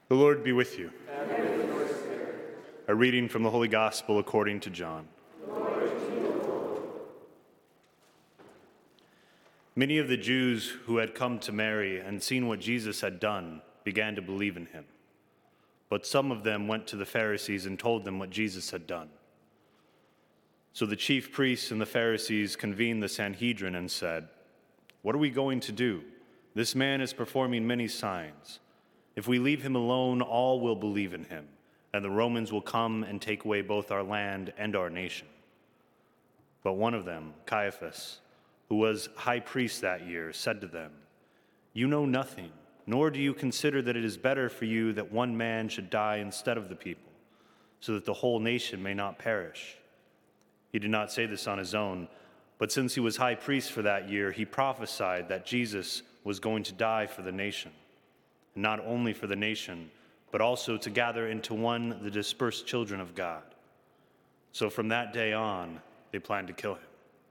The Lord be with you. And with your spirit. A reading from the Holy Gospel according to John. Glory to you, Lord. Many of the Jews who had come to Mary and seen what Jesus had done began to believe in him. But some of them went to the Pharisees and told them what Jesus had done. So the chief priests and the Pharisees convened the Sanhedrin and said, "What are we going to do? This man is performing many signs. If we leave him alone, all will believe in him, and the Romans will come and take away both our land and our nation." But one of them, Caiaphas, who was high priest that year, said to them, "You know nothing, nor do you consider that it is better for you that one man should die instead of the people, so that the whole nation may not perish." He did not say this on his own, but since he was high priest for that year, he prophesied that Jesus was going to die for the nation. And not only for the nation, but also to gather into one the dispersed children of God. So from that day on, they planned to kill him.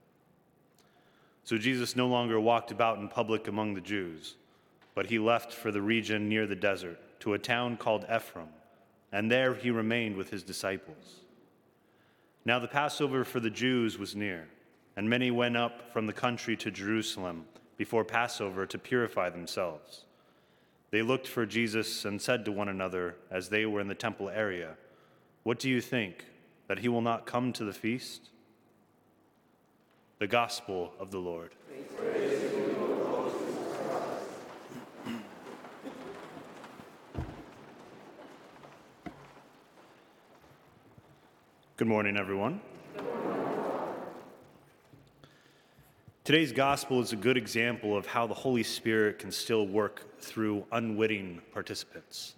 So Jesus no longer walked about in public among the Jews, but he left for the region near the desert, to a town called Ephraim, and there he remained with his disciples. Now the Passover for the Jews was near, and many went up from the country to Jerusalem before Passover to purify themselves. They looked for Jesus and said to one another as they were in the temple area, "What do you think, that he will not come to the feast?" The Gospel of the Lord. Praise to you, Lord Jesus Christ. Good morning, everyone. Today's gospel is a good example of how the Holy Spirit can still work through unwitting participants.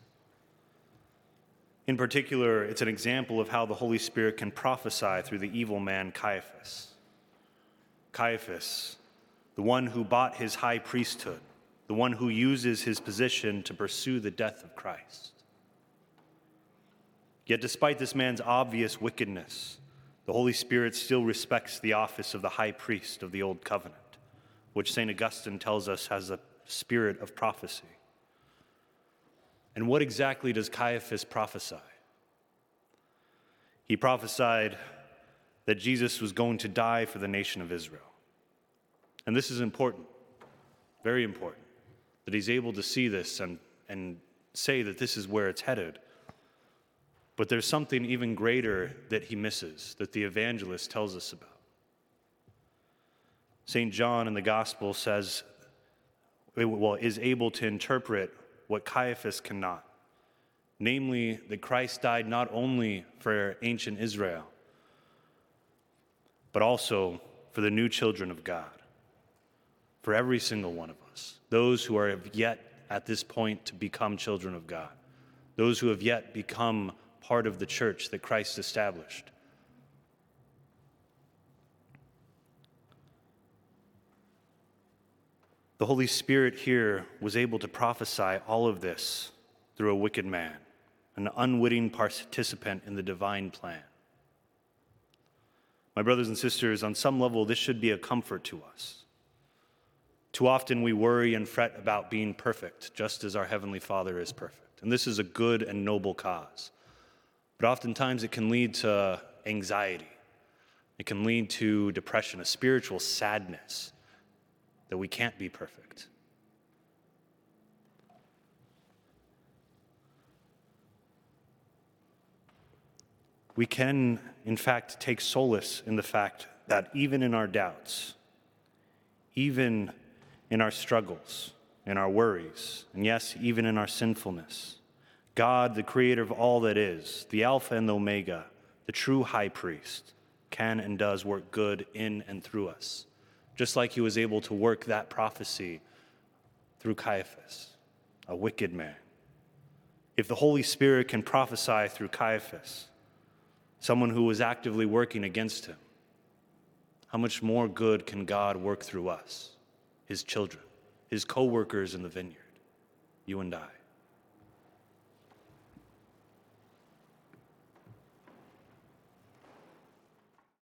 In particular, it's an example of how the Holy Spirit can prophesy through the evil man Caiaphas. Caiaphas, the one who bought his high priesthood, the one who uses his position to pursue the death of Christ. Yet despite this man's obvious wickedness, the Holy Spirit still respects the office of the high priest of the Old Covenant, which St. Augustine tells us has a spirit of prophecy. And what exactly does Caiaphas prophesy? He prophesied that Jesus was going to die for the nation of Israel. And this is important, very important, that he's able to see this and say that this is where it's headed. But there's something even greater that he misses, that the evangelist tells us about. St. John in the Gospel says, is able to interpret what Caiaphas cannot, namely that Christ died not only for ancient Israel, but also for the new children of God, for every single one of us, those who are yet at this point to become children of God, those who have yet become part of the church that Christ established. The Holy Spirit here was able to prophesy all of this through a wicked man, an unwitting participant in the divine plan. My brothers and sisters, on some level, this should be a comfort to us. Too often we worry and fret about being perfect, just as our Heavenly Father is perfect. And this is a good and noble cause. But oftentimes it can lead to anxiety. It can lead to depression, a spiritual sadness that we can't be perfect. We can, in fact, take solace in the fact that even in our doubts, even in our struggles, in our worries, and yes, even in our sinfulness, God, the creator of all that is, the Alpha and the Omega, the true high priest, can and does work good in and through us, just like he was able to work that prophecy through Caiaphas, a wicked man. If the Holy Spirit can prophesy through Caiaphas, someone who was actively working against him, how much more good can God work through us, his children, his co-workers in the vineyard, you and I?